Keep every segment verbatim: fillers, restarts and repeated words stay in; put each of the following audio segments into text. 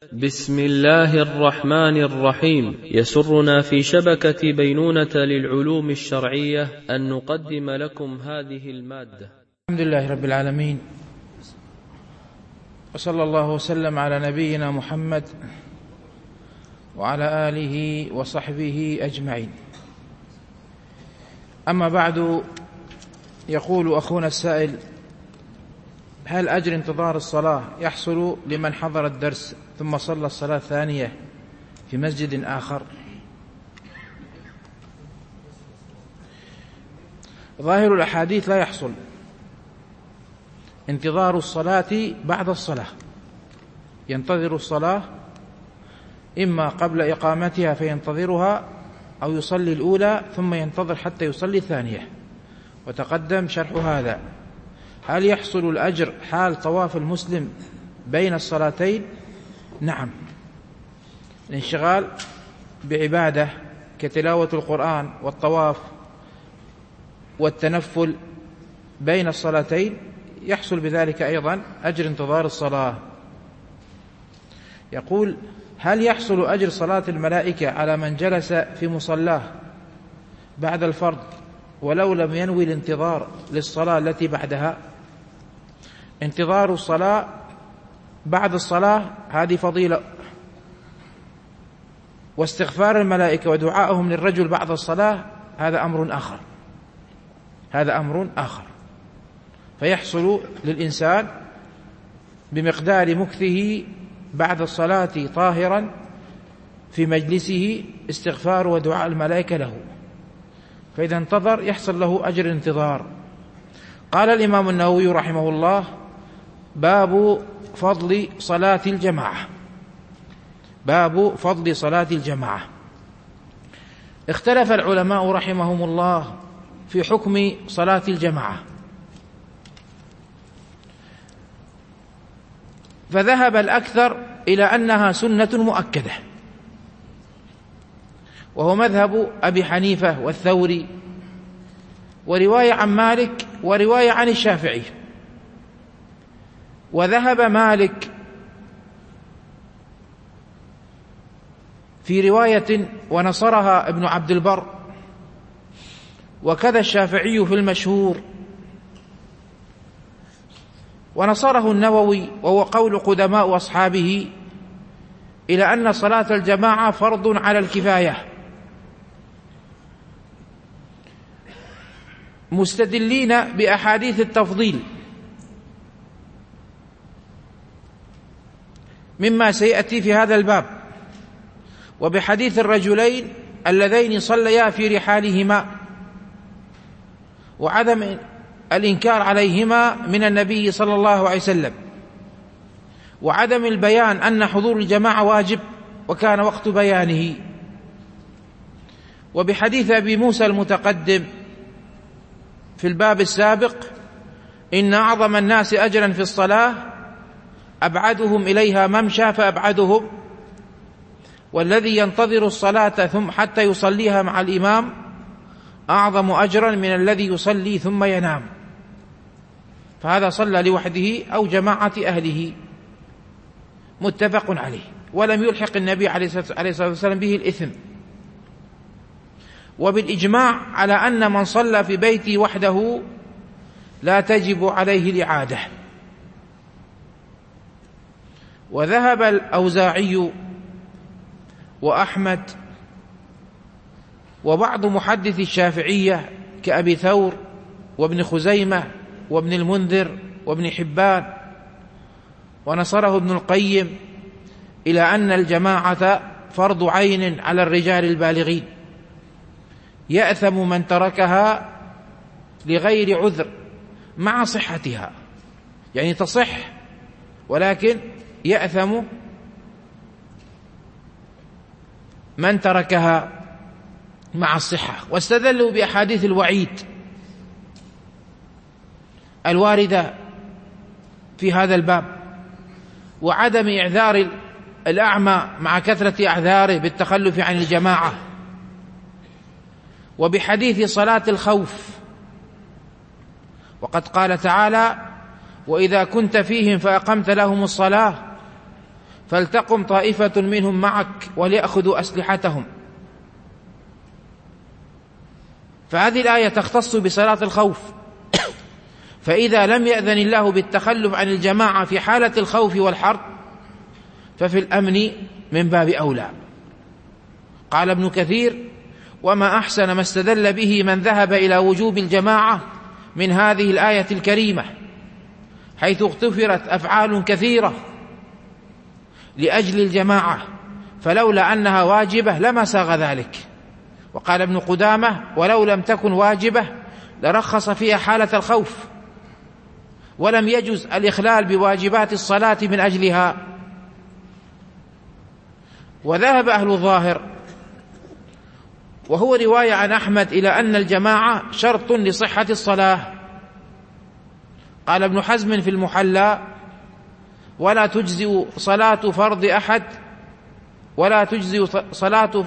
بسم الله الرحمن الرحيم. يسرنا في شبكة بينونة للعلوم الشرعية أن نقدم لكم هذه المادة. الحمد لله رب العالمين، وصلى الله وسلم على نبينا محمد وعلى آله وصحبه أجمعين. أما بعد، يقول أخونا السائل: هل أجر انتظار الصلاة يحصل لمن حضر الدرس ثم صلى الصلاة الثانية في مسجد آخر؟ ظاهر الأحاديث لا يحصل انتظار الصلاة بعد الصلاة، ينتظر الصلاة إما قبل إقامتها فينتظرها، أو يصلي الأولى ثم ينتظر حتى يصلي الثانية، وتقدم شرح هذا. هل يحصل الأجر حال طواف المسلم بين الصلاتين؟ نعم، الانشغال بعبادة كتلاوة القرآن والطواف والتنفل بين الصلاتين يحصل بذلك أيضا أجر انتظار الصلاة. يقول: هل يحصل أجر صلاة الملائكة على من جلس في مصلاه بعد الفرض ولو لم ينوي الانتظار للصلاة التي بعدها؟ انتظار الصلاة بعد الصلاة هذه فضيلة، واستغفار الملائكة ودعائهم للرجل بعد الصلاة هذا أمر آخر، هذا أمر آخر. فيحصل للإنسان بمقدار مكثه بعد الصلاة طاهرا في مجلسه استغفار ودعاء الملائكة له، فإذا انتظر يحصل له أجر الانتظار. قال الإمام النووي رحمه الله: باب فضل صلاة الجماعة. باب فضل صلاة الجماعة. اختلف العلماء رحمهم الله في حكم صلاة الجماعة، فذهب الأكثر إلى أنها سنة مؤكدة، وهو مذهب أبي حنيفة والثوري، ورواية عن مالك، ورواية عن الشافعي. وذهب مالك في رواية ونصرها ابن عبد البر، وكذا الشافعي في المشهور، ونصره النووي وهو قول قدماء أصحابه، إلى أن صلاة الجماعة فرض على الكفاية، مستدلين بأحاديث التفضيل مما سيأتي في هذا الباب، وبحديث الرجلين اللذين صليا في رحالهما، وعدم الإنكار عليهما من النبي صلى الله عليه وسلم، وعدم البيان أن حضور الجماعة واجب وكان وقت بيانه، وبحديث أبي موسى المتقدم في الباب السابق: إن أعظم الناس أجرا في الصلاة أبعدهم إليها ممشى فأبعدهم، والذي ينتظر الصلاة ثم حتى يصليها مع الإمام أعظم أجرا من الذي يصلي ثم ينام. فهذا صلى لوحده أو جماعة أهله، متفق عليه، ولم يلحق النبي عليه الصلاة والسلام به الإثم. وبالإجماع على أن من صلى في بيته وحده لا تجب عليه الإعادة. وذهب الأوزاعي وأحمد وبعض محدثي الشافعية كأبي ثور وابن خزيمة وابن المنذر وابن حبان، ونصره ابن القيم، إلى أن الجماعة فرض عين على الرجال البالغين، يأثم من تركها لغير عذر مع صحتها، يعني تصح ولكن يأثم من تركها مع الصحة. واستدلوا بأحاديث الوعيد الواردة في هذا الباب، وعدم إعذار الأعمى مع كثرة أعذاره بالتخلف عن الجماعة، وبحديث صلاة الخوف. وقد قال تعالى: وإذا كنت فيهم فأقمت لهم الصلاة فلتقم طائفة منهم معك وليأخذوا أسلحتهم. فهذه الآية تختص بصلاة الخوف، فإذا لم يأذن الله بالتخلف عن الجماعة في حالة الخوف والحرب ففي الأمن من باب أولى. قال ابن كثير: وما أحسن ما استدل به من ذهب إلى وجوب الجماعة من هذه الآية الكريمة، حيث اغتفرت أفعال كثيرة لأجل الجماعة، فلولا أنها واجبة لما ساغ ذلك. وقال ابن قدامة: ولو لم تكن واجبة لرخص فيها حالة الخوف، ولم يجز الإخلال بواجبات الصلاة من أجلها. وذهب أهل الظاهر، وهو رواية عن أحمد، إلى أن الجماعة شرط لصحة الصلاة. قال ابن حزم في المحلى: ولا تجزئ صلاة فرض أحد ولا تجزئ صلاة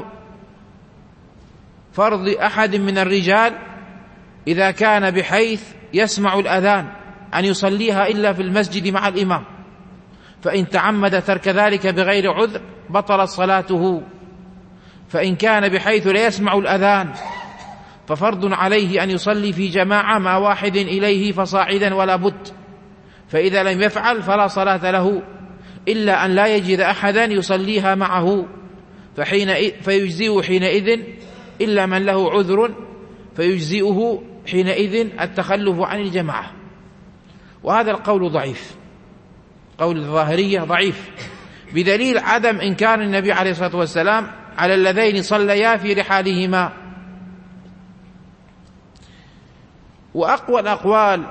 فرض أحد من الرجال إذا كان بحيث يسمع الأذان أن يصليها إلا في المسجد مع الإمام، فإن تعمد ترك ذلك بغير عذر بطلت صلاته. فإن كان بحيث لا يسمع الأذان ففرض عليه أن يصلي في جماعة مع واحد إليه فصاعدا ولا بد، فإذا لم يفعل فلا صلاة له إلا أن لا يجد أحدا يصليها معه، فحين فيجزئه حينئذ إلا من له عذر فيجزئه حينئذ التخلف عن الجماعة. وهذا القول ضعيف، قول الظاهرية ضعيف، بدليل عدم إنكار النبي عليه الصلاة والسلام على اللذين صليا في رحالهما. وأقوى الأقوال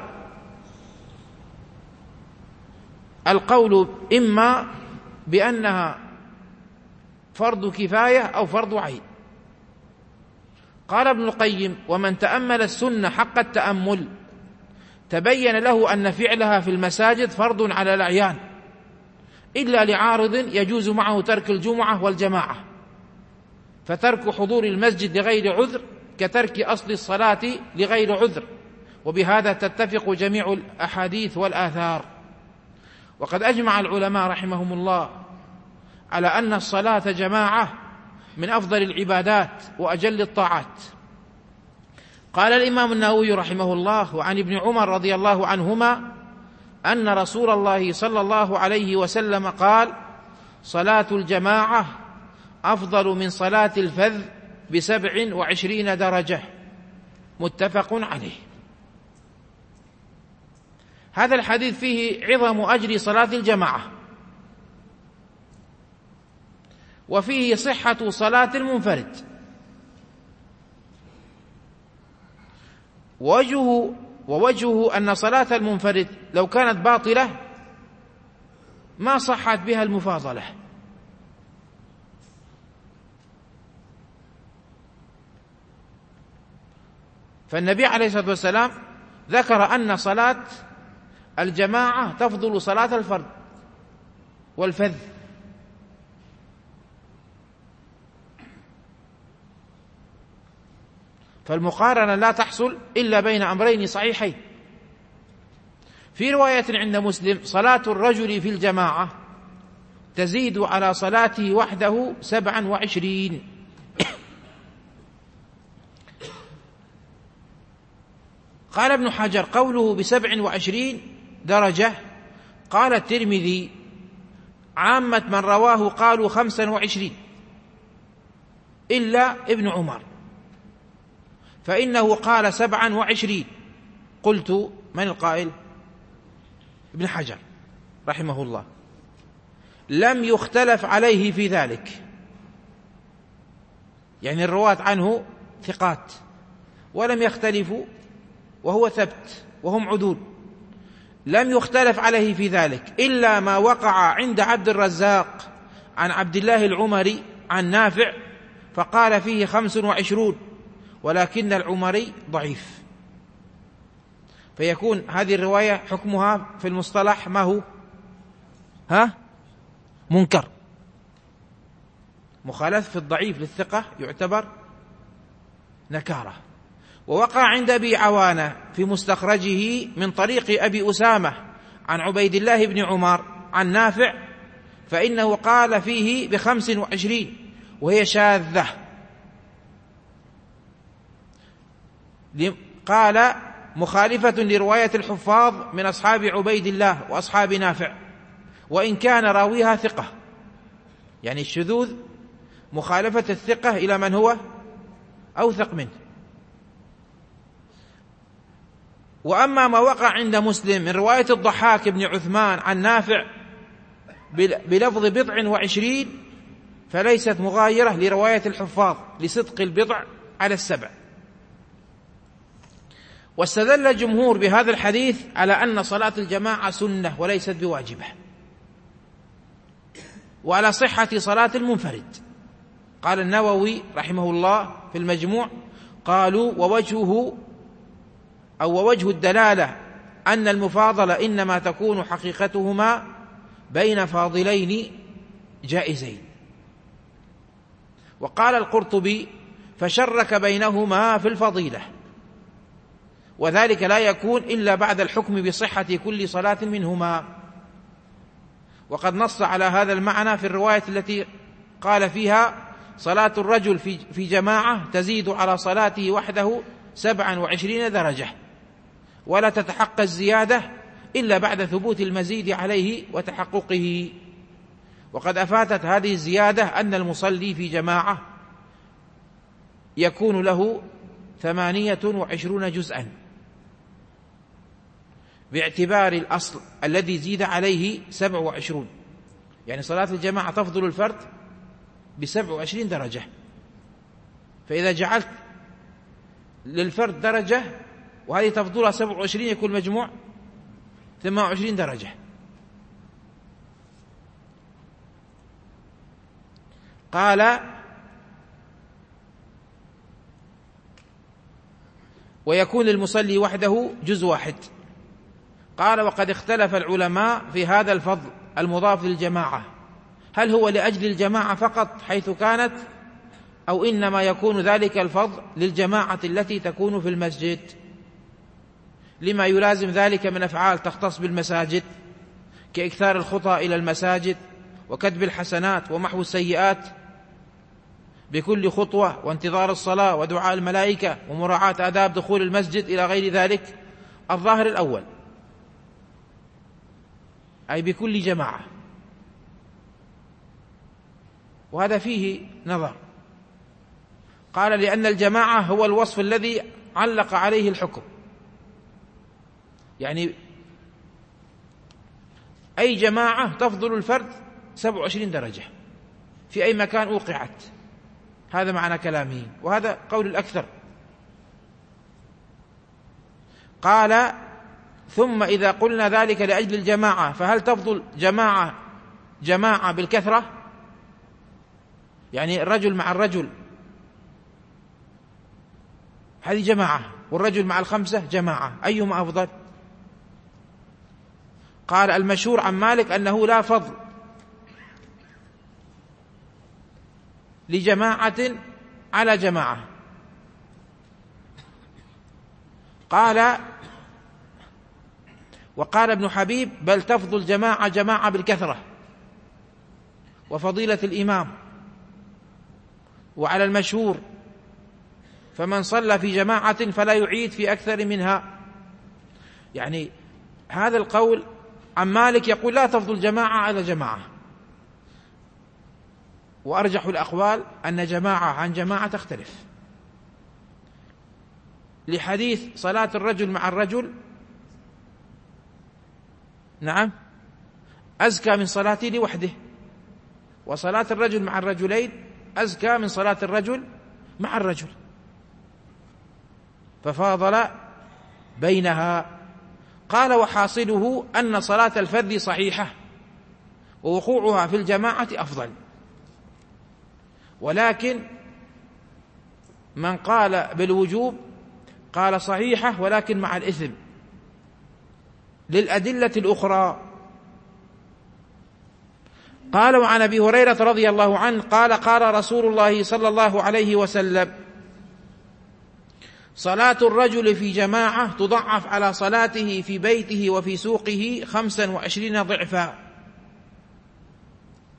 القول إما بأنها فرض كفاية أو فرض عين. قال ابن القيم: ومن تأمل السنة حق التأمل تبين له أن فعلها في المساجد فرض على الأعيان، إلا لعارض يجوز معه ترك الجمعة والجماعة، فترك حضور المسجد لغير عذر كترك أصل الصلاة لغير عذر، وبهذا تتفق جميع الأحاديث والآثار. وقد أجمع العلماء رحمهم الله على أن الصلاة جماعة من أفضل العبادات وأجل الطاعات. قال الإمام النووي رحمه الله: وعن ابن عمر رضي الله عنهما أن رسول الله صلى الله عليه وسلم قال: صلاة الجماعة أفضل من صلاة الفذ بسبع وعشرين درجة، متفق عليه. هذا الحديث فيه عظم أجر صلاة الجماعة، وفيه صحة صلاة المنفرد. ووجهه, ووجهه أن صلاة المنفرد لو كانت باطلة ما صحت بها المفاضلة، فالنبي عليه الصلاة والسلام ذكر أن صلاة الجماعة تفضل صلاة الفرد والفذ، فالمقارنة لا تحصل إلا بين أمرين صحيحين. في رواية عند مسلم: صلاة الرجل في الجماعة تزيد على صلاته وحده سبعا وعشرين. قال ابن حجر: قوله بسبع وعشرين درجة، قال الترمذي: عامة من رواه قالوا خمسا وعشرين إلا ابن عمر، فإنه قال سبعا وعشرين. قلت: من القائل؟ ابن حجر رحمه الله. لم يختلف عليه في ذلك، يعني الرواة عنه ثقات ولم يختلفوا، وهو ثبت وهم عدول، لم يختلف عليه في ذلك إلا ما وقع عند عبد الرزاق عن عبد الله العمري عن نافع فقال فيه خمس وعشرون، ولكن العمري ضعيف، فيكون هذه الرواية حكمها في المصطلح ما هو؟ ها؟ منكر. مخالفة في الضعيف للثقة يعتبر نكارة. ووقع عند أبي عوانة في مستخرجه من طريق أبي أسامة عن عبيد الله بن عمر عن نافع فإنه قال فيه بخمس وعشرين وهي شاذة. قال مخالفة لرواية الحفاظ من أصحاب عبيد الله وأصحاب نافع، وإن كان راويها ثقة. يعني الشذوذ مخالفة الثقة إلى من هو أوثق منه. وأما ما وقع عند مسلم من رواية الضحاك بن عثمان عن نافع بلفظ بضع وعشرين فليست مغايرة لرواية الحفاظ لصدق البضع على السبع. واستدل الجمهور بهذا الحديث على أن صلاة الجماعة سنة وليست بواجبة، وعلى صحة صلاة المنفرد. قال النووي رحمه الله في المجموع: قالوا ووجهه أو ووجه الدلالة أن المفاضلة إنما تكون حقيقتهما بين فاضلين جائزين. وقال القرطبي: فشرك بينهما في الفضيلة، وذلك لا يكون إلا بعد الحكم بصحة كل صلاة منهما. وقد نص على هذا المعنى في الرواية التي قال فيها: صلاة الرجل في جماعة تزيد على صلاته وحده سبعا وعشرين درجة، ولا تتحقق الزيادة إلا بعد ثبوت المزيد عليه وتحققه. وقد أفادت هذه الزيادة أن المصلي في جماعة يكون له ثمانية وعشرون جزءا، باعتبار الأصل الذي زيد عليه سبع وعشرون. يعني صلاة الجماعة تفضل الفرد بسبع وعشرين درجة، فإذا جعلت للفرد درجة وهذه تفضلها سبع وعشرين يكون مجموع ثمان وعشرين درجة. قال: ويكون للمصلي وحده جزء واحد. قال: وقد اختلف العلماء في هذا الفضل المضاف للجماعة، هل هو لأجل الجماعة فقط حيث كانت، أو إنما يكون ذلك الفضل للجماعة التي تكون في المسجد، لما يلازم ذلك من أفعال تختص بالمساجد كإكثار الخطى إلى المساجد وكتب الحسنات ومحو السيئات بكل خطوة، وانتظار الصلاة ودعاء الملائكة ومراعاة آداب دخول المسجد إلى غير ذلك. الظاهر الأول، أي بكل جماعة، وهذا فيه نظر. قال: لأن الجماعة هو الوصف الذي علق عليه الحكم، يعني أي جماعة تفضل الفرد سبع وعشرين درجة في أي مكان أوقعت. هذا معنى كلامه، وهذا قول الأكثر. قال: ثم إذا قلنا ذلك لأجل الجماعة فهل تفضل جماعة جماعة بالكثرة؟ يعني الرجل مع الرجل هذه جماعة، والرجل مع الخمسة جماعة، أيهما أفضل؟ قال: المشهور عن مالك أنه لا فضل لجماعة على جماعة. قال: وقال ابن حبيب: بل تفضل جماعة جماعة بالكثرة وفضيلة الإمام. وعلى المشهور فمن صلى في جماعة فلا يعيد في أكثر منها. يعني هذا القول عن مالك يقول لا تفضل جماعة على جماعة، وأرجح الأقوال أن جماعة عن جماعة تختلف، لحديث صلاة الرجل مع الرجل نعم أزكى من صلاته لوحده، وصلاة الرجل مع الرجلين أزكى من صلاة الرجل مع الرجل، ففاضل بينها. قال: وحاصله أن صلاة الفرد صحيحة ووقوعها في الجماعة أفضل، ولكن من قال بالوجوب قال صحيحة ولكن مع الإثم للأدلة الأخرى. قال: وعن أبي هريرة رضي الله عنه قال: قال رسول الله صلى الله عليه وسلم: صلاة الرجل في جماعة تضعف على صلاته في بيته وفي سوقه خمسا وعشرين ضعفا.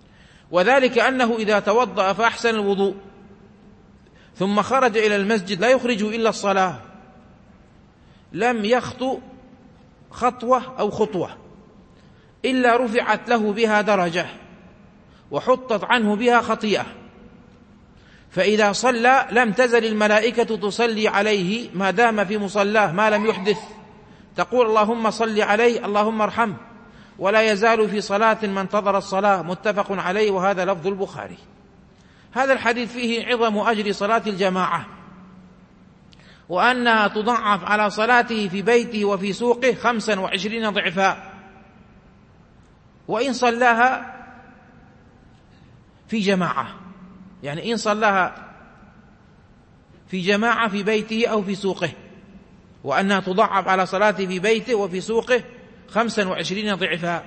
وذلك أنه إذا توضأ فأحسن الوضوء ثم خرج إلى المسجد لا يخرجه إلا الصلاة لم يخطو خطوة أو خطوة إلا رفعت له بها درجة وحطت عنه بها خطيئة، فإذا صلى لم تزل الملائكة تصلي عليه ما دام في مصلاه ما لم يحدث، تقول اللهم صل عليه اللهم ارحمه، ولا يزال في صلاة ما انتظر الصلاة. متفق عليه، وهذا لفظ البخاري. هذا الحديث فيه عظم أجر صلاة الجماعة، وأنها تضعف على صلاته في بيته وفي سوقه خمسا وعشرين ضعفا، وإن صلاها في جماعة، يعني إن صلاها في جماعة في بيته أو في سوقه، وأنها تضعف على صلاته في بيته وفي سوقه خمسا وعشرين ضعفا.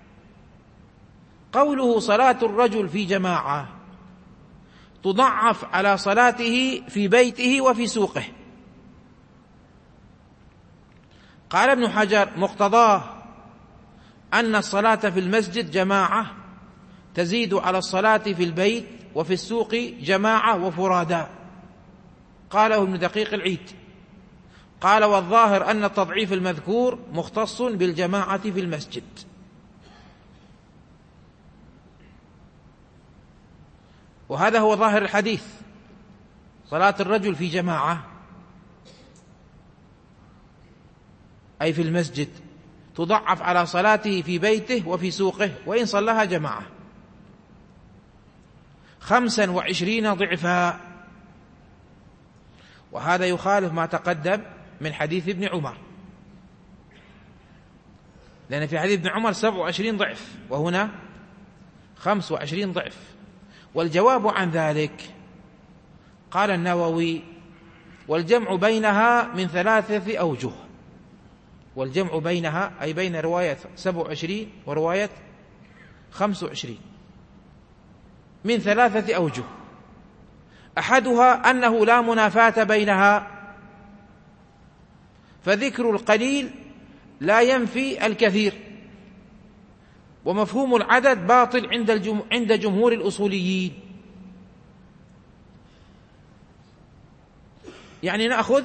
قوله صلاة الرجل في جماعة تضعف على صلاته في بيته وفي سوقه. قال ابن حجر مقتضاه أن الصلاة في المسجد جماعة تزيد على الصلاة في البيت وفي السوق جماعة وفرادا. قاله ابن دقيق العيد. قال والظاهر أن التضعيف المذكور مختص بالجماعة في المسجد. وهذا هو ظاهر الحديث، صلاة الرجل في جماعة أي في المسجد تضعف على صلاته في بيته وفي سوقه وإن صلىها جماعة خمسا وعشرين ضعفا. وهذا يخالف ما تقدم من حديث ابن عمر، لأن في حديث ابن عمر سبع وعشرين ضعف وهنا خمس وعشرين ضعف. والجواب عن ذلك قال النووي والجمع بينها من ثلاثة أوجه. والجمع بينها أي بين رواية سبع وعشرين ورواية خمس وعشرين من ثلاثة أوجه. أحدها أنه لا منافاة بينها، فذكر القليل لا ينفي الكثير، ومفهوم العدد باطل عند الجم... عند جمهور الأصوليين. يعني نأخذ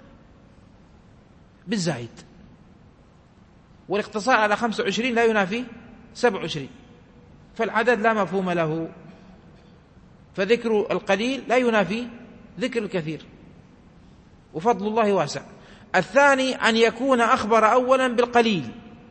بالزايد، والاقتصار على خمسة وعشرين لا ينافي سبع وعشرين، فالعدد لا مفهوم له، فذكر القليل لا ينافي ذكر الكثير، وفضل الله واسع. الثاني أن يكون أخبر أولا بالقليل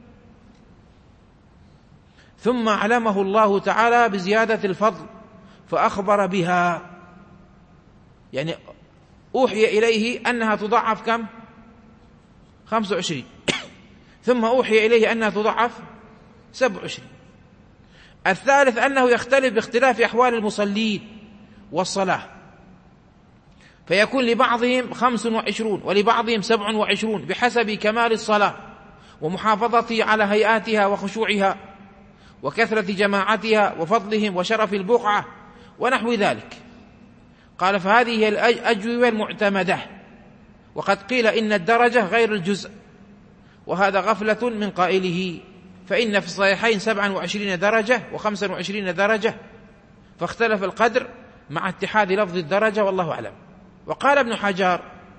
ثم علمه الله تعالى بزيادة الفضل فأخبر بها، يعني أوحي إليه أنها تضعف كم؟ خمسة وعشرين ثم أوحي إليه أنها تضعف سبع وعشرين. الثالث أنه يختلف باختلاف أحوال المصلين والصلاة، فيكون لبعضهم خمس وعشرون ولبعضهم سبع وعشرون بحسب كمال الصلاة ومحافظته على هيئاتها وخشوعها وكثرة جماعتها وفضلهم وشرف البقعة ونحو ذلك. قال فهذه هي الأجوبة المعتمدة، وقد قيل إن الدرجة غير الجزء، وهذا غفلة من قائله، فإن في الصحيحين سبعا وعشرين درجة وخمسا وعشرين درجة، فاختلف القدر مع اتحاد لفظ الدرجة والله أعلم. وقال ابن حجر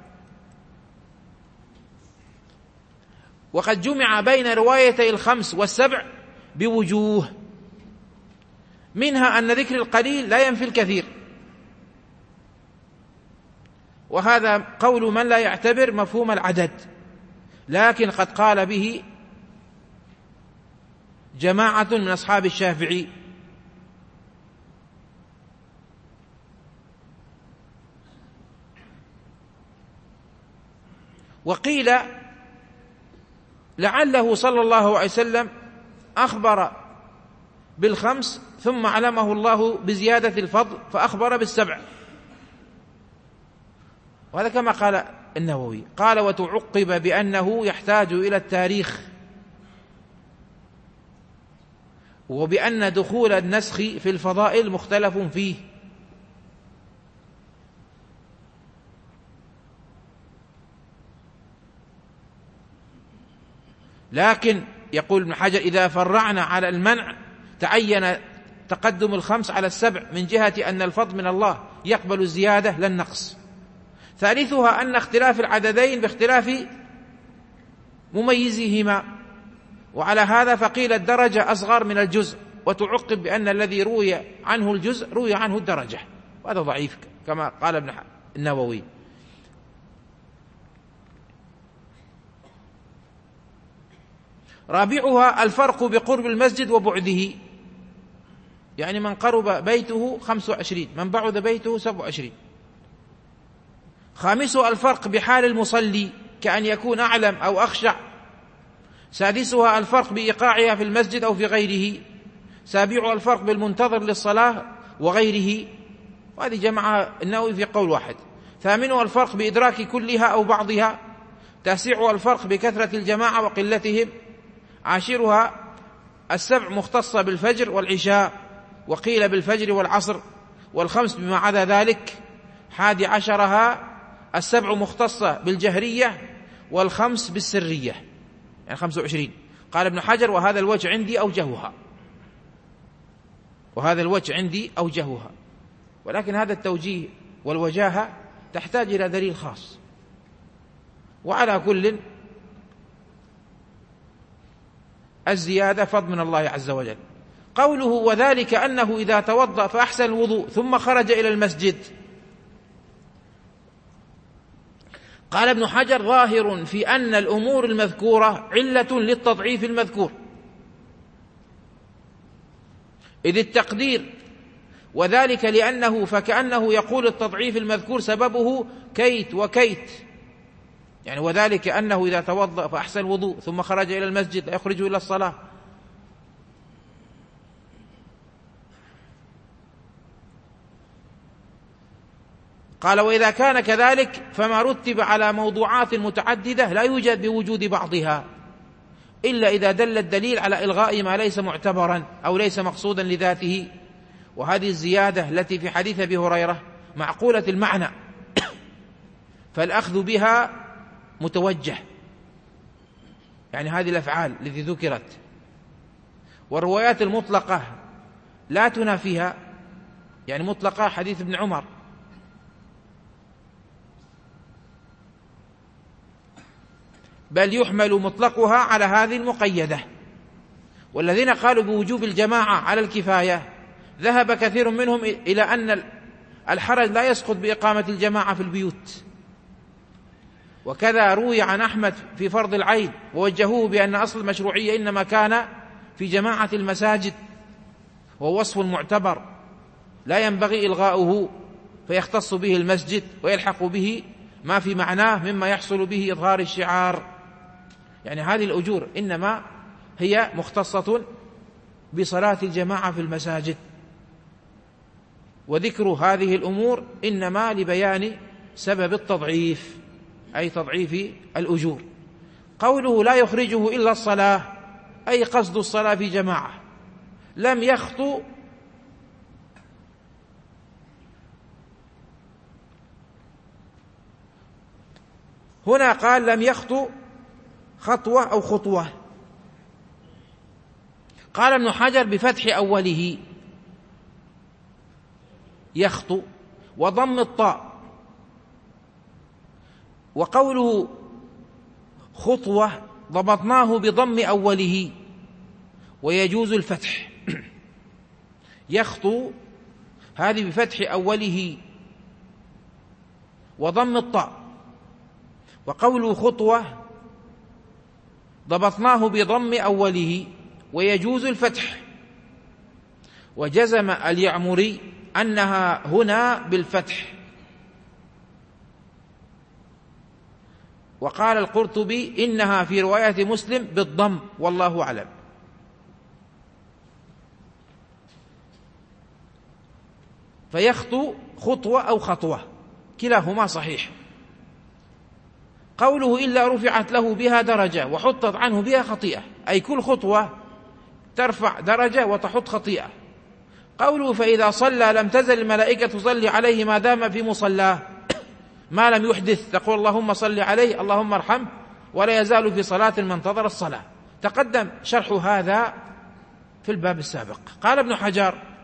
وقد جمع بين روايتي الخمس والسبع بوجوه، منها أن ذكر القليل لا ينفي الكثير، وهذا قول من لا يعتبر مفهوم العدد، لكن قد قال به جماعة من أصحاب الشافعي. وقيل لعله صلى الله عليه وسلم أخبر بالخمس ثم علمه الله بزيادة الفضل فأخبر بالسبع، وهذا كما قال النووي. قال وتعقب بأنه يحتاج إلى التاريخ، وبأن دخول النسخ في الفضائل مختلف فيه، لكن يقول ابن حجر إذا فرعنا على المنع تعين تقدم الخمس على السبع من جهة أن الفضل من الله يقبل الزيادة لا النقص. ثالثها أن اختلاف العددين باختلاف مميزهما، وعلى هذا فقيل الدرجة أصغر من الجزء، وتعقب بأن الذي روي عنه الجزء روي عنه الدرجة، وهذا ضعيف كما قال ابن النووي. رابعها الفرق بقرب المسجد وبعده، يعني من قرب بيته خمس وعشرين، من بعد بيته سبع وعشرين. خامسها الفرق بحال المصلي كأن يكون أعلم أو أخشع. سادسها الفرق بإيقاعها في المسجد أو في غيره. سابعها الفرق بالمنتظر للصلاة وغيره، وهذه جمع النووي في قول واحد. ثامنها الفرق بإدراك كلها أو بعضها. تاسعها الفرق بكثرة الجماعة وقلتهم. عاشرها السبع مختصة بالفجر والعشاء، وقيل بالفجر والعصر، والخمس بما عدا ذلك. حادي عشرها السبع مختصة بالجهرية والخمس بالسرية، يعني خمس وعشرين. قال ابن حجر وهذا الوجه عندي أوجهها، وهذا الوجه عندي أوجهها، ولكن هذا التوجيه والوجاهة تحتاج إلى دليل خاص. وعلى كل الزيادة فضل من الله عز وجل. قوله وذلك أنه إذا توضأ فأحسن الوضوء ثم خرج إلى المسجد، قال ابن حجر ظاهر في أن الأمور المذكورة علة للتضعيف المذكور، إذ التقدير وذلك لأنه فكأنه يقول التضعيف المذكور سببه كيت وكيت، يعني وذلك أنه إذا توضأ فأحسن الوضوء ثم خرج إلى المسجد لا يخرج إلى الصلاة. قال وإذا كان كذلك فما رتب على موضوعات متعددة لا يوجد بوجود بعضها إلا إذا دل الدليل على إلغاء ما ليس معتبرا أو ليس مقصودا لذاته. وهذه الزيادة التي في حديث أبي هريرة معقولة المعنى فالأخذ بها متوجه، يعني هذه الأفعال التي ذكرت، والروايات المطلقة لا تنافيها، يعني مطلقة حديث ابن عمر، بل يحمل مطلقها على هذه المقيدة. والذين قالوا بوجوب الجماعة على الكفاية ذهب كثير منهم إلى أن الحرج لا يسقط بإقامة الجماعة في البيوت، وكذا روي عن أحمد في فرض العين، ووجهوه بأن أصل المشروعية إنما كان في جماعة المساجد، وهو وصف معتبر لا ينبغي إلغاؤه، فيختص به المسجد ويلحق به ما في معناه مما يحصل به إظهار الشعار، يعني هذه الأجور إنما هي مختصة بصلاة الجماعة في المساجد، وذكر هذه الأمور إنما لبيان سبب التضعيف، أي تضعيف الأجور. قوله لا يخرجه إلا الصلاة، أي قصد الصلاة في جماعة، لم يخطو هنا، قال لم يخطو خطوة أو خطوة. قال ابن حجر بفتح أوله يخطو وضم الطاء، وقوله خطوة ضبطناه بضم أوله ويجوز الفتح. يخطو هذه بفتح أوله وضم الطاء، وقوله خطوة ضبطناه بضم أوله ويجوز الفتح. وجزم اليعمري أنها هنا بالفتح، وقال القرطبي إنها في رواية مسلم بالضم، والله أعلم. فيخطو خطوة أو خطوة كلاهما صحيح. قوله إلا رفعت له بها درجة وحطت عنه بها خطيئة، أي كل خطوة ترفع درجة وتحط خطيئة. قوله فإذا صلى لم تزل الملائكة تصلي عليه ما دام في مصلاه ما لم يحدث، تقول اللهم صل عليه اللهم ارحمه، ولا يزال في صلاة من انتظر الصلاة. تقدم شرح هذا في الباب السابق. قال ابن حجر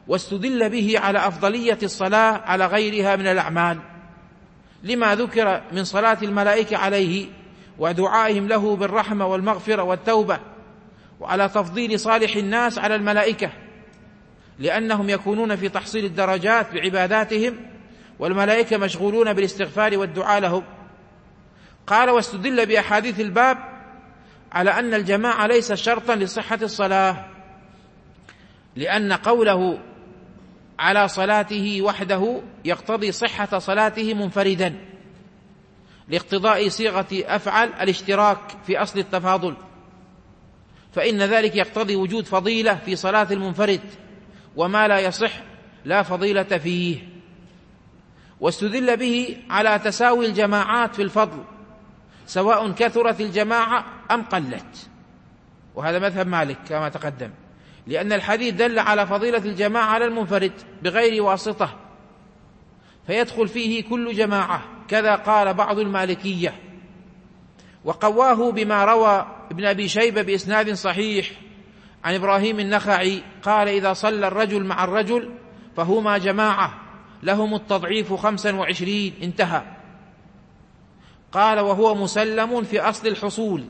واستدل به على أفضلية الصلاة على غيرها من الأعمال، لما ذكر من صلاة الملائكة عليه ودعائهم له بالرحمة والمغفرة والتوبة، وعلى تفضيل صالح الناس على الملائكة لأنهم يكونون في تحصيل الدرجات بعباداتهم، والملائكة مشغولون بالاستغفار والدعاء لهم. قال: واستدل بأحاديث الباب على أن الجماعة ليس شرطا لصحة الصلاة، لأن قوله على صلاته وحده يقتضي صحة صلاته منفردا، لاقتضاء صيغة أفعل الاشتراك في أصل التفاضل، فإن ذلك يقتضي وجود فضيلة في صلاة المنفرد، وما لا يصح لا فضيلة فيه. واستدل به على تساوي الجماعات في الفضل سواء كثرت الجماعة أم قلت، وهذا مذهب مالك كما تقدم، لأن الحديث دل على فضيلة الجماعة على المنفرد بغير واسطة، فيدخل فيه كل جماعة، كذا قال بعض المالكية. وقواه بما روى ابن أبي شيبة بإسناد صحيح عن إبراهيم النخعي قال: إذا صلى الرجل مع الرجل فهما جماعة لهم التضعيف خمسا وعشرين، انتهى. قال: وهو مسلم في أصل الحصول،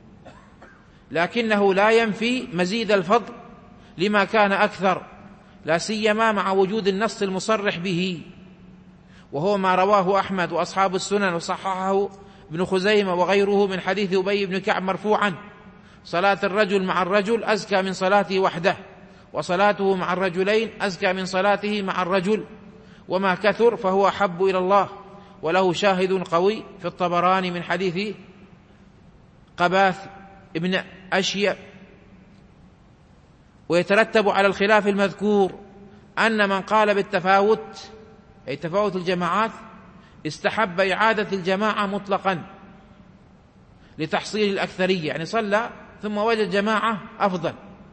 لكنه لا ينفي مزيد الفضل لما كان أكثر، لا سيما مع وجود النص المصرح به، وهو ما رواه أحمد وأصحاب السنن وصححه ابن خزيمة وغيره من حديث أبي بن كعب مرفوعا: صلاة الرجل مع الرجل أزكى من صلاته وحده، وصلاته مع الرجلين أزكى من صلاته مع الرجل، وما كثر فهو أحب إلى الله. وله شاهد قوي في الطبراني من حديث قباث ابن أشياء. ويترتب على الخلاف المذكور أن من قال بالتفاوت، أي تفاوت الجماعات، استحب إعادة الجماعة مطلقا لتحصيل الأكثرية، يعني صلى ثم وجد جماعة أفضل،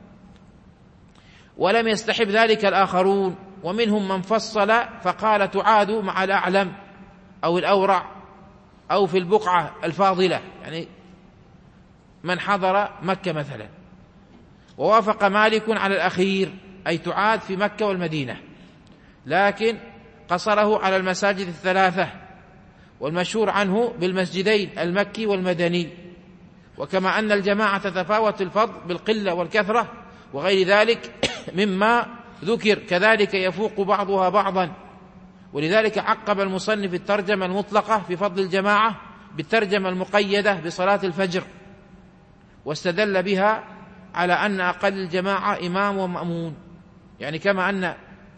ولم يستحب ذلك الآخرون. ومنهم من فصل فقال تعاد مع الأعلم أو الأورع أو في البقعة الفاضلة، يعني من حضر مكة مثلا. ووافق مالك على الأخير، أي تعاد في مكة والمدينة، لكن قصره على المساجد الثلاثة، والمشهور عنه بالمسجدين المكي والمدني. وكما أن الجماعة تتفاوت الفضل بالقلة والكثرة وغير ذلك مما ذكر، كذلك يفوق بعضها بعضا. ولذلك عقب المصنف الترجمة المطلقة في فضل الجماعة بالترجمة المقيدة بصلاة الفجر، واستدل بها على أن أقل الجماعة إمام ومأمون، يعني كما أن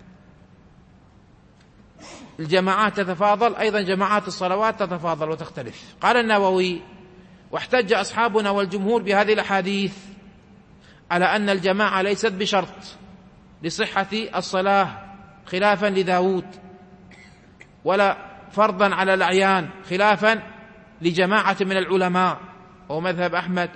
الجماعات تتفاضل أيضا جماعات الصلوات تتفاضل وتختلف. قال النووي: واحتج أصحابنا والجمهور بهذه الأحاديث على أن الجماعة ليست بشرط لصحة الصلاة خلافا لداود، ولا فرضا على الأعيان خلافا لجماعة من العلماء ومذهب أحمد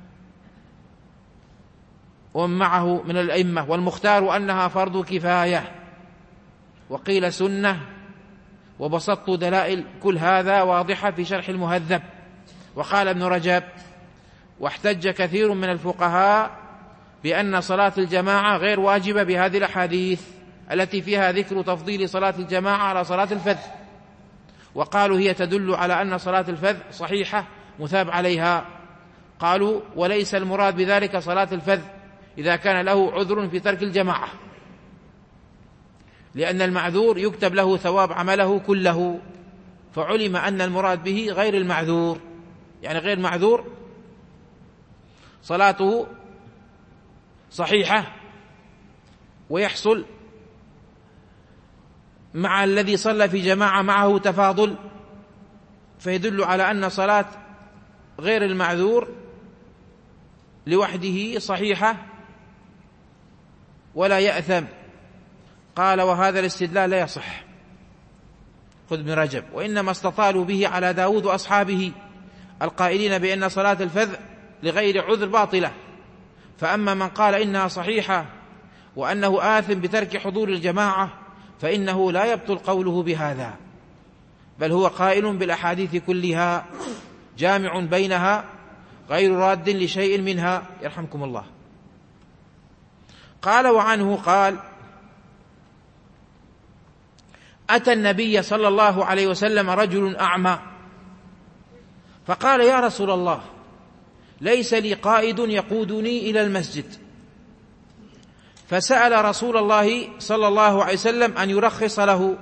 ومن معه من الأئمة، والمختار أنها فرض كفاية، وقيل سنة. وبسطت دلائل كل هذا واضحة في شرح المهذب. وقال ابن رجب: واحتج كثير من الفقهاء بأن صلاة الجماعة غير واجبة بهذه الأحاديث التي فيها ذكر تفضيل صلاة الجماعة على صلاة الفذ، وقالوا هي تدل على أن صلاة الفذ صحيحة مثاب عليها. قالوا: وليس المراد بذلك صلاة الفذ إذا كان له عذر في ترك الجماعة، لأن المعذور يكتب له ثواب عمله كله، فعلم أن المراد به غير المعذور، يعني غير معذور صلاته صحيحة ويحصل مع الذي صلى في جماعة معه تفاضل، فيدل على أن صلاة غير المعذور لوحده صحيحة ولا يأثم. قال: وهذا الاستدلال لا يصح. خذ ابن رجب: وإنما استطالوا به على داود وأصحابه القائلين بأن صلاة الفذ لغير عذر باطلة. فأما من قال إنها صحيحة وأنه آثم بترك حضور الجماعة فإنه لا يبطل قوله بهذا، بل هو قائل بالأحاديث كلها جامع بينها غير راد لشيء منها، يرحمكم الله. قال: وعنه قال: أتى النبي صلى الله عليه وسلم رجل أعمى فقال: يا رسول الله، ليس لي قائد يقودني إلى المسجد. فسأل رسول الله صلى الله عليه وسلم أن يرخص له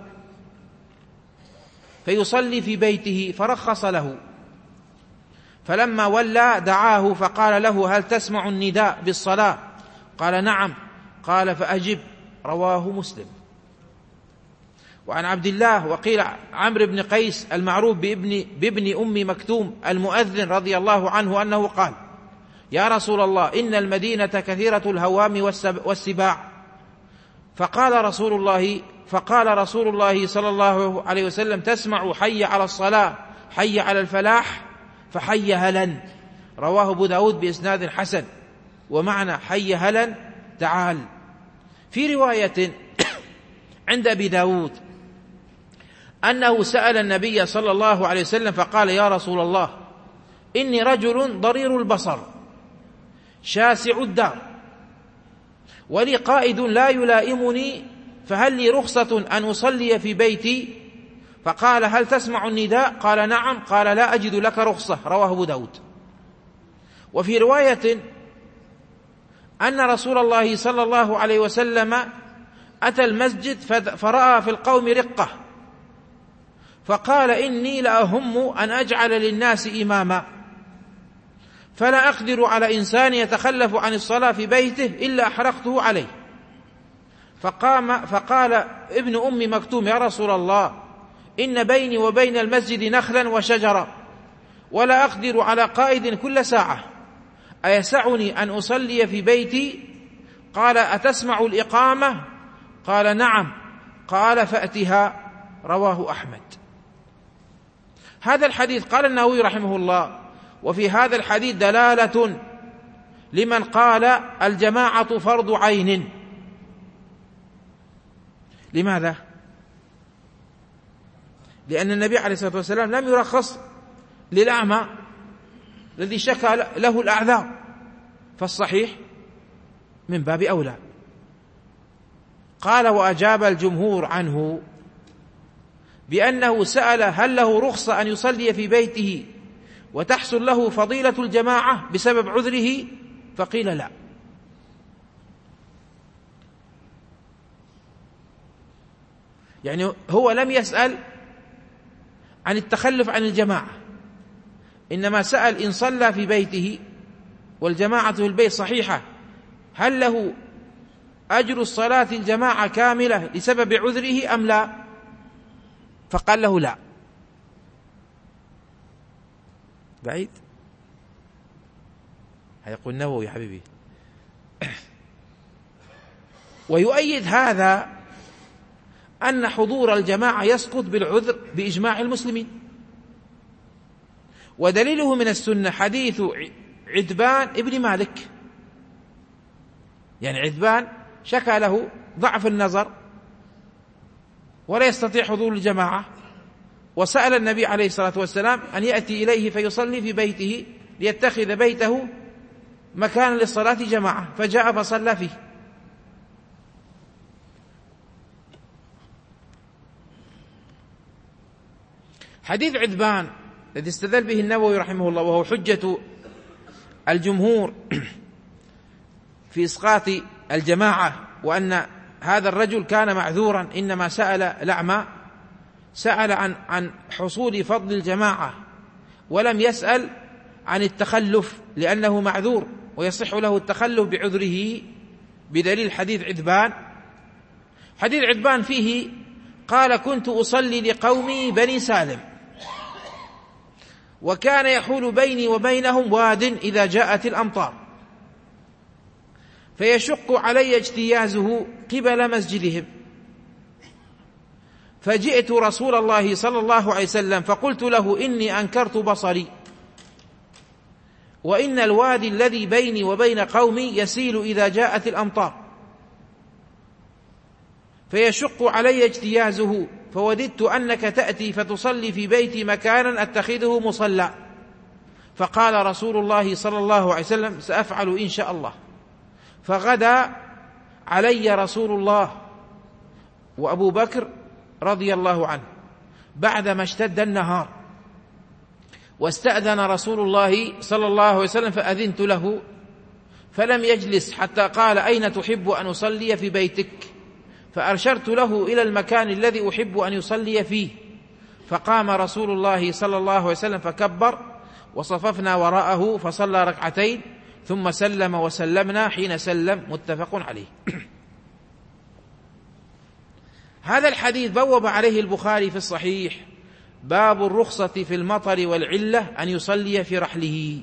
فيصلي في بيته، فرخص له. فلما ولى دعاه فقال له: هل تسمع النداء بالصلاة؟ قال: نعم. قال: فأجب. رواه مسلم. وعن عبد الله وقيل عمرو بن قيس المعروف بابن, بابن أم مكتوم المؤذن رضي الله عنه أنه قال: يا رسول الله، إن المدينة كثيرة الهوام والسباع. فقال رسول الله فقال رسول الله صلى الله عليه وسلم: تسمع حي على الصلاة، حي على الفلاح، فحي هلا. رواه أبو داود بإسناد حسن. ومعنى حي هلا تعال. في رواية عند أبي داود أنه سأل النبي صلى الله عليه وسلم فقال: يا رسول الله، إني رجل ضرير البصر شاسع الدار، ولي قائد لا يلائمني، فهل لي رخصة أن أصلي في بيتي؟ فقال: هل تسمع النداء؟ قال: نعم. قال: لا أجد لك رخصة. رواه أبو داود. وفي رواية أن رسول الله صلى الله عليه وسلم أتى المسجد فرأى في القوم رقة، فقال: إني لأهم أن أجعل للناس إماما، فلا أقدر على إنسان يتخلف عن الصلاة في بيته إلا أحرقته عليه. فقام فقال ابن أم مكتوم: يا رسول الله، إن بيني وبين المسجد نخلا وشجرا، ولا أقدر على قائد كل ساعة، أيسعني أن أصلي في بيتي؟ قال: أتسمع الإقامة؟ قال: نعم. قال: فأتها. رواه أحمد. هذا الحديث قال النووي رحمه الله: وفي هذا الحديث دلالة لمن قال الجماعة فرض عين. لماذا؟ لأن النبي عليه الصلاة والسلام لم يرخص للأعمى الذي شكى له الأعذار، فالصحيح من باب أولى. قال: وأجاب الجمهور عنه بأنه سأل هل له رخصة أن يصلي في بيته وتحصل له فضيلة الجماعة بسبب عذره؟ فقيل لا. يعني هو لم يسأل عن التخلف عن الجماعة، إنما سأل إن صلى في بيته والجماعة في البيت صحيحة هل له أجر الصلاة الجماعة كاملة لسبب عذره أم لا؟ فقال له لا. بعيد هيقول النووي يا حبيبي. ويؤيد هذا أن حضور الجماعة يسقط بالعذر بإجماع المسلمين، ودليله من السنة حديث عتبان ابن مالك. يعني عتبان شكى له ضعف النظر ولا يستطيع حضور الجماعة، وسأل النبي عليه الصلاة والسلام أن يأتي إليه فيصلي في بيته ليتخذ بيته مكانا للصلاة جماعة، فجاء فصلى فيه. حديث عتبان الذي استدل به النووي رحمه الله وهو حجة الجمهور في إسقاط الجماعة، وأن هذا الرجل كان معذورا إنما سأل الأعمى، سأل عن عن حصول فضل الجماعة ولم يسأل عن التخلف لأنه معذور ويصح له التخلف بعذره، بدليل حديث عتبان. حديث عتبان فيه قال: كنت أصلي لقومي بني سالم، وكان يحول بيني وبينهم واد إذا جاءت الأمطار، فيشق علي اجتيازه قبل مسجدهم، فجئت رسول الله صلى الله عليه وسلم فقلت له: إني أنكرت بصري، وإن الوادي الذي بيني وبين قومي يسيل إذا جاءت الأمطار، فيشق علي اجتيازه، فوددت أنك تأتي فتصلي في بيتي مكانا أتخذه مصلى. فقال رسول الله صلى الله عليه وسلم: سأفعل إن شاء الله. فغدا علي رسول الله وأبو بكر رضي الله عنه بعدما اشتد النهار، واستأذن رسول الله صلى الله عليه وسلم فأذنت له، فلم يجلس حتى قال: أين تحب أن أصلي في بيتك؟ فأرشدت له إلى المكان الذي أحب أن يصلي فيه، فقام رسول الله صلى الله عليه وسلم فكبر، وصففنا وراءه فصلى ركعتين ثم سلم وسلمنا حين سلم، متفق عليه. هذا الحديث بوب عليه البخاري في الصحيح: باب الرخصة في المطر والعلة أن يصلي في رحله،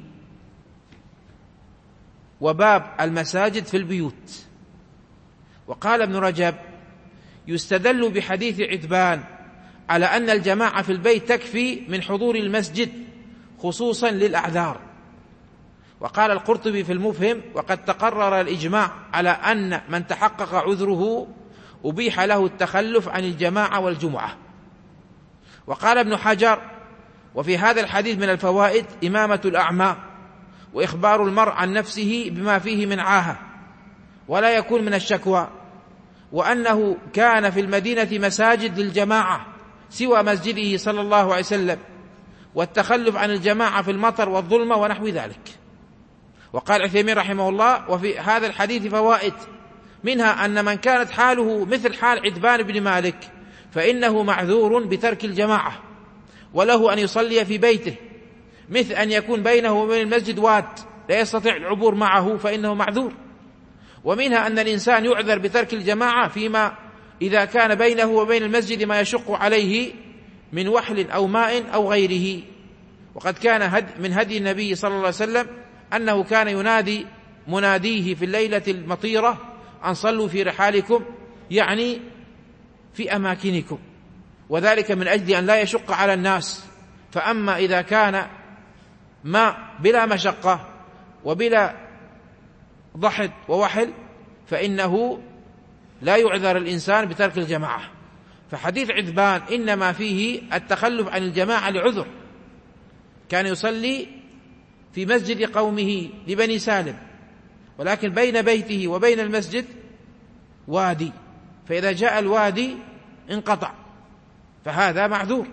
وباب المساجد في البيوت. وقال ابن رجب: يستدل بحديث عتبان على أن الجماعة في البيت تكفي من حضور المسجد خصوصا للأعذار. وقال القرطبي في المفهم: وقد تقرر الإجماع على أن من تحقق عذره أبيح له التخلف عن الجماعة والجمعة. وقال ابن حجر: وفي هذا الحديث من الفوائد إمامة الأعمى، وإخبار المرء عن نفسه بما فيه من عاهة ولا يكون من الشكوى، وأنه كان في المدينة مساجد للجماعة سوى مسجده صلى الله عليه وسلم، والتخلف عن الجماعة في المطر والظلمة ونحو ذلك. وقال عثيمين رحمه الله: وفي هذا الحديث فوائد، منها أن من كانت حاله مثل حال عتبان بن مالك فإنه معذور بترك الجماعة، وله أن يصلي في بيته، مثل أن يكون بينه وبين المسجد واد لا يستطيع العبور معه فإنه معذور. ومنها أن الإنسان يعذر بترك الجماعة فيما إذا كان بينه وبين المسجد ما يشق عليه من وحل أو ماء أو غيره. وقد كان هد من هدي النبي صلى الله عليه وسلم أنه كان ينادي مناديه في الليلة المطيرة أن صلوا في رحالكم، يعني في أماكنكم، وذلك من أجل أن لا يشق على الناس. فأما إذا كان ماء بلا مشقة وبلا ضحد ووحل فإنه لا يعذر الإنسان بترك الجماعة. فحديث عتبان إنما فيه التخلف عن الجماعة لعذر، كان يصلي في مسجد قومه لبني سالم، ولكن بين بيته وبين المسجد وادي، فإذا جاء الوادي انقطع، فهذا معذور.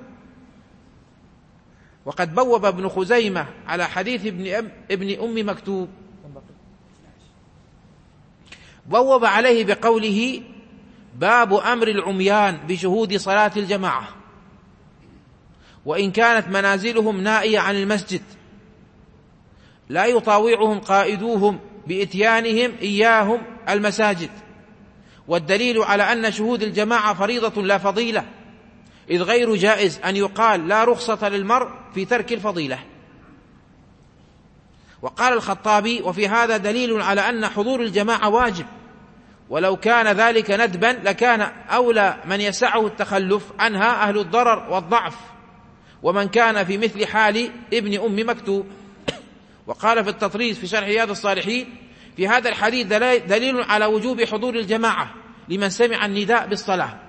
وقد بوب ابن خزيمة على حديث ابن أم, ابن أم مكتوب، بوب عليه بقوله: باب أمر العميان بشهود صلاة الجماعة، وإن كانت منازلهم نائية عن المسجد لا يطاوعهم قائدوهم بإتيانهم إياهم المساجد. والدليل على أن شهود الجماعة فريضة لا فضيلة، إذ غير جائز أن يقال لا رخصة للمرء في ترك الفضيلة. وقال الخطابي: وفي هذا دليل على أن حضور الجماعة واجب، ولو كان ذلك ندبا لكان أولى من يسعه التخلف عنها أهل الضرر والضعف، ومن كان في مثل حال ابن أم مكتوب. وقال في التطريز في شرح رياض الصالحين: في هذا الحديث دليل على وجوب حضور الجماعة لمن سمع النداء بالصلاة.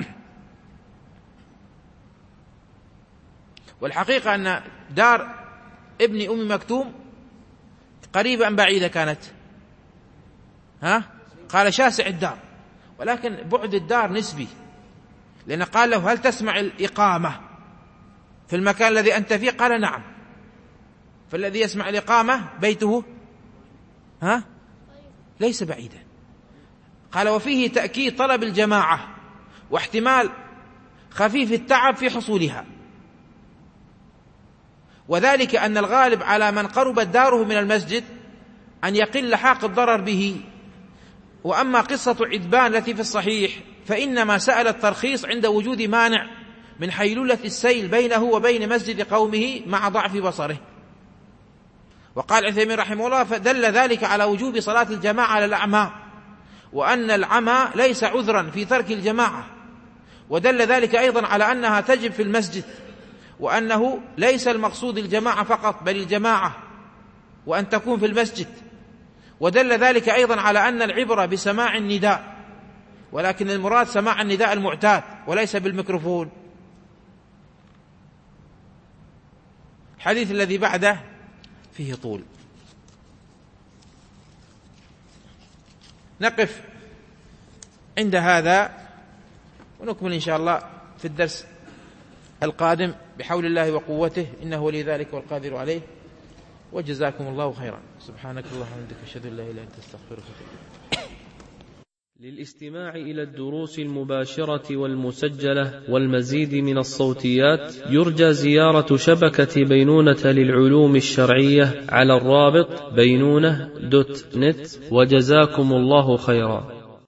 والحقيقة أن دار ابن أم مكتوم قريبة أم بعيدة كانت؟ ها؟ قال شاسع الدار، ولكن بعد الدار نسبي، لأن قال له: هل تسمع الإقامة في المكان الذي أنت فيه؟ قال: نعم. فالذي يسمع الإقامة بيته ها ليس بعيدا. قال: وفيه تأكيد طلب الجماعة واحتمال خفيف التعب في حصولها، وذلك أن الغالب على من قربت داره من المسجد أن يقل لحاق الضرر به. وأما قصة عتبان التي في الصحيح فإنما سأل الترخيص عند وجود مانع من حيلولة السيل بينه وبين مسجد قومه مع ضعف بصره. وقال عثيمين رحمه الله: فدل ذلك على وجوب صلاة الجماعة على الأعمى، وأن العمى ليس عذرا في ترك الجماعة، ودل ذلك أيضا على أنها تجب في المسجد، وأنه ليس المقصود الجماعة فقط بل الجماعة وأن تكون في المسجد. ودل ذلك أيضا على أن العبرة بسماع النداء، ولكن المراد سماع النداء المعتاد وليس بالميكروفون. الحديث الذي بعده فيه طول، نقف عند هذا ونكمل إن شاء الله في الدرس القادم بحول الله وقوته، إنه ولي ذلك والقادر عليه. وجزاكم الله خيرا. سبحانك اللهم وبحمدك أشهد أن لا إله إلا أنت أستغفرك وأتوب إليك. للاستماع إلى الدروس المباشرة والمسجلة والمزيد من الصوتيات يرجى زيارة شبكة بينونة للعلوم الشرعية على الرابط بينونة دوت نت. وجزاكم الله خيرا.